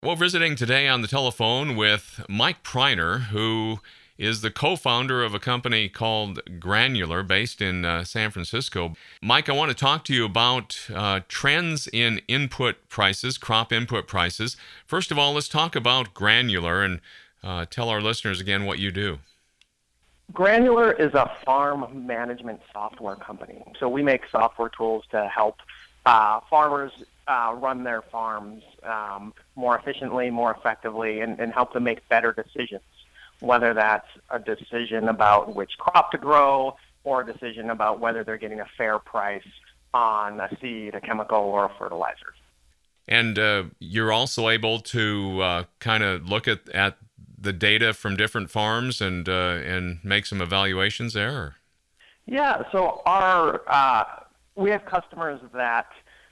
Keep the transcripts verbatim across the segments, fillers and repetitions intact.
Well, visiting today on the telephone with Mike Preiner, who is the co-founder of a company called Granular based in uh, San Francisco. Mike, I want to talk to you about uh, trends in input prices, crop input prices. First of all, let's talk about Granular and uh, tell our listeners again what you do. Granular is a farm management software company. So we make software tools to help uh, farmers uh, run their farms um, more efficiently, more effectively, and, and help them make better decisions, whether that's a decision about which crop to grow or a decision about whether they're getting a fair price on a seed, a chemical, or a fertilizer. And uh, you're also able to uh, kind of look at, at the data from different farms and uh, and make some evaluations there? Yeah, so our uh, we have customers that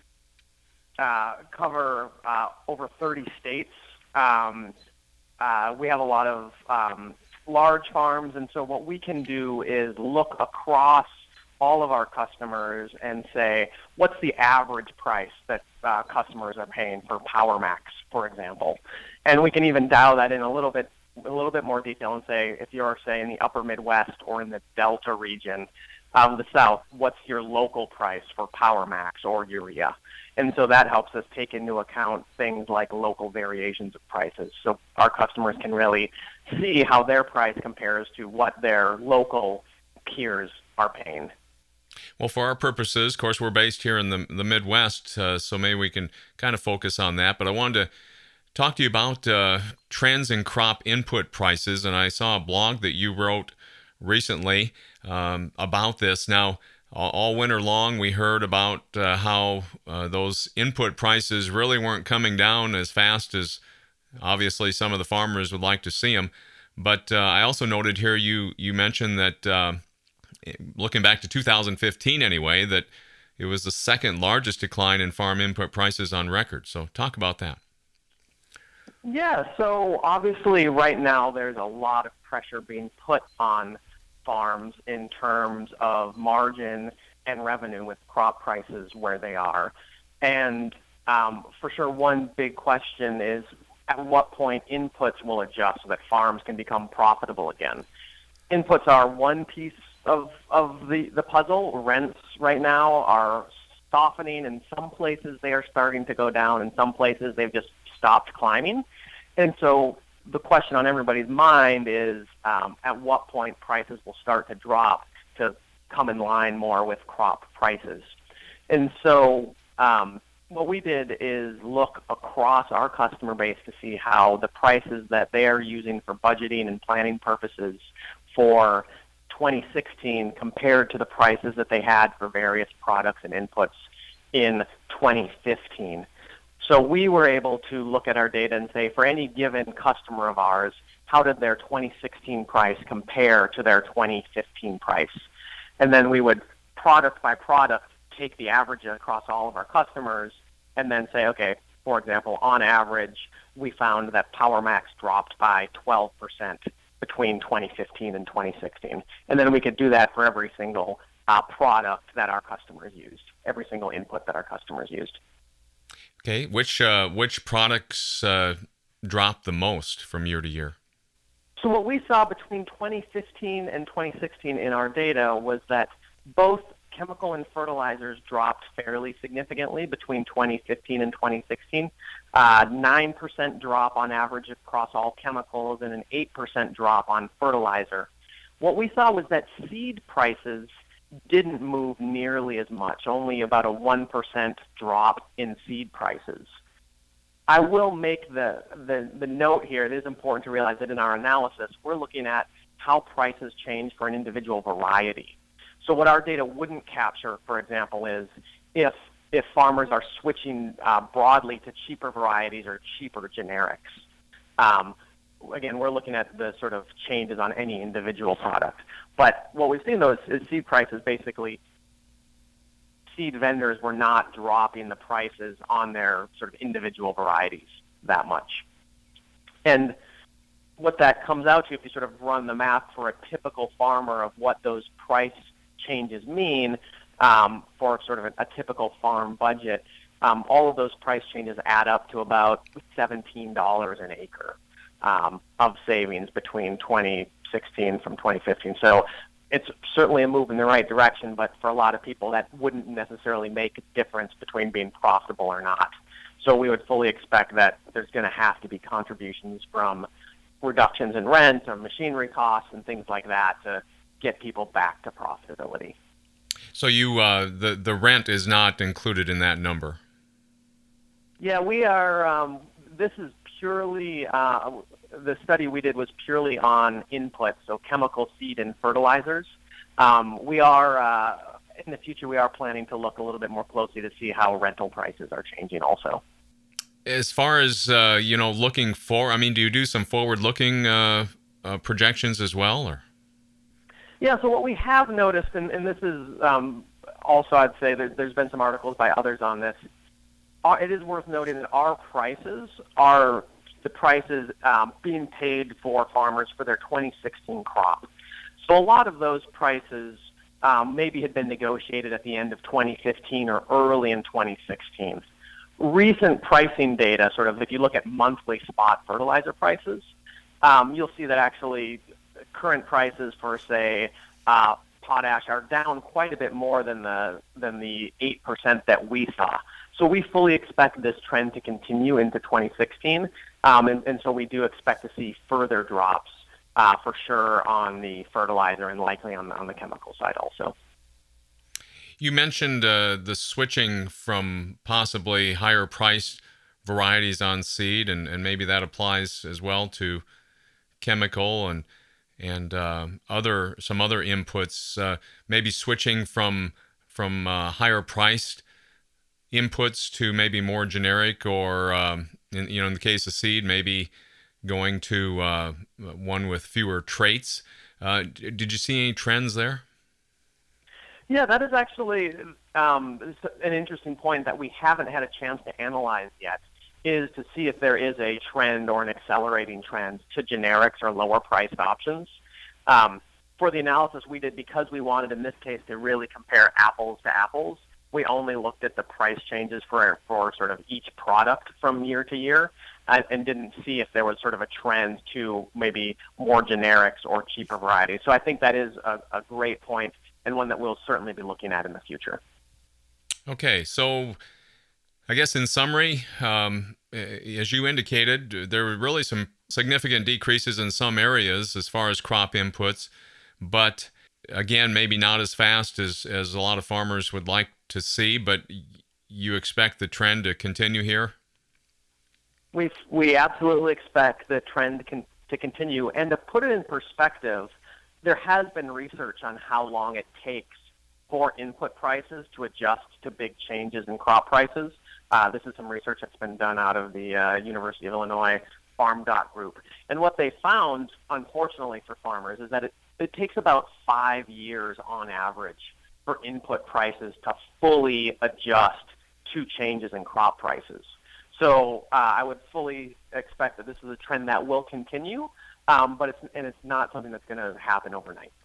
uh, cover uh, over thirty states. Um, uh, we have a lot of um, large farms, and so what we can do is look across all of our customers and say, what's the average price that uh, customers are paying for PowerMax, for example? And we can even dial that in a little bit a little bit more detail and say, if you're, say, in the upper Midwest or in the Delta region of the South, what's your local price for PowerMax or urea? And so that helps us take into account things like local variations of prices. So our customers can really see how their price compares to what their local peers are paying. Well, for our purposes, of course, we're based here in the, the Midwest, uh, so maybe we can kind of focus on that. But I wanted to talk to you about uh, trends in crop input prices, and I saw a blog that you wrote recently um, about this. Now, all, all winter long, we heard about uh, how uh, those input prices really weren't coming down as fast as obviously some of the farmers would like to see them. But uh, I also noted here you you mentioned that uh, looking back to two thousand fifteen anyway, that it was the second largest decline in farm input prices on record. So talk about that. Yeah, so obviously right now there's a lot of pressure being put on farms in terms of margin and revenue with crop prices where they are. And um, for sure, one big question is at what point inputs will adjust so that farms can become profitable again. Inputs are one piece of, of the, the puzzle. Rents right now are softening. In some places they are starting to go down. In some places they've just stopped climbing. And so the question on everybody's mind is um, at what point prices will start to drop to come in line more with crop prices. And so um, what we did is look across our customer base to see how the prices that they are using for budgeting and planning purposes for twenty sixteen compared to the prices that they had for various products and inputs in twenty fifteen. So we were able to look at our data and say, for any given customer of ours, how did their twenty sixteen price compare to their twenty fifteen price? And then we would, product by product, take the average across all of our customers and then say, okay, for example, on average, we found that PowerMax dropped by twelve percent between twenty fifteen and twenty sixteen. And then we could do that for every single uh, product that our customers used, every single input that our customers used. Okay, which uh, which products uh, dropped the most from year to year? So what we saw between twenty fifteen and twenty sixteen in our data was that both chemical and fertilizers dropped fairly significantly between twenty fifteen and twenty sixteen. Uh, nine percent drop on average across all chemicals and an eight percent drop on fertilizer. What we saw was that seed prices didn't move nearly as much, only about a one percent drop in seed prices. I will make the, the, the note here, it is important to realize that in our analysis, we're looking at how prices change for an individual variety. So what our data wouldn't capture, for example, is if, if farmers are switching uh, broadly to cheaper varieties or cheaper generics. Um, Again, we're looking at the sort of changes on any individual product. But what we've seen, though, is, is seed prices basically, seed vendors were not dropping the prices on their sort of individual varieties that much. And what that comes out to, if you sort of run the math for a typical farmer of what those price changes mean um, for sort of a, a typical farm budget, Um, all of those price changes add up to about seventeen dollars an acre um, of savings between twenty sixteen from twenty fifteen. So it's certainly a move in the right direction, but for a lot of people that wouldn't necessarily make a difference between being profitable or not. So we would fully expect that there's going to have to be contributions from reductions in rent or machinery costs and things like that to get people back to profitability. So you uh, the the rent is not included in that number? Yeah, we are. Um, this is purely uh, the study we did was purely on inputs, so chemical, seed, and fertilizers. Um, we are uh, in the future we are planning to look a little bit more closely to see how rental prices are changing also. As far as uh, you know, looking for, I mean, do you do some forward-looking uh, uh, projections as well, or? Yeah. So what we have noticed, and, and this is um, also, I'd say there, there's been some articles by others on this. Uh, it is worth noting that our prices are the prices um, being paid for farmers for their twenty sixteen crop. So a lot of those prices um, maybe had been negotiated at the end of twenty fifteen or early in twenty sixteen. Recent pricing data, sort of if you look at monthly spot fertilizer prices, um, you'll see that actually current prices for, say, uh, potash are down quite a bit more than the than the eight percent that we saw. So we fully expect this trend to continue into twenty sixteen, um, and, and so we do expect to see further drops uh, for sure on the fertilizer and likely on the, on the chemical side also. You mentioned uh, the switching from possibly higher priced varieties on seed, and, and maybe that applies as well to chemical and and uh, other some other inputs. Uh, maybe switching from from uh, higher priced inputs to maybe more generic, or um, in, you know, in the case of seed, maybe going to uh, one with fewer traits. Uh, did you see any trends there? Yeah, that is actually um, an interesting point that we haven't had a chance to analyze yet, is to see if there is a trend or an accelerating trend to generics or lower priced options. Um, for the analysis we did, because we wanted in this case to really compare apples to apples, we only looked at the price changes for for sort of each product from year to year, and, and didn't see if there was sort of a trend to maybe more generics or cheaper varieties. So I think that is a, a great point, and one that we'll certainly be looking at in the future. Okay, so I guess in summary, um, as you indicated, there were really some significant decreases in some areas as far as crop inputs, but again, maybe not as fast as, as a lot of farmers would like to see, but you expect the trend to continue here? We we absolutely expect the trend con- to continue. And to put it in perspective, there has been research on how long it takes for input prices to adjust to big changes in crop prices. Uh, this is some research that's been done out of the uh, University of Illinois Farm Dot Group. And what they found, unfortunately for farmers, is that it, it takes about five years on average for input prices to fully adjust to changes in crop prices. So uh, I would fully expect that this is a trend that will continue, um, but it's and it's not something that's going to happen overnight.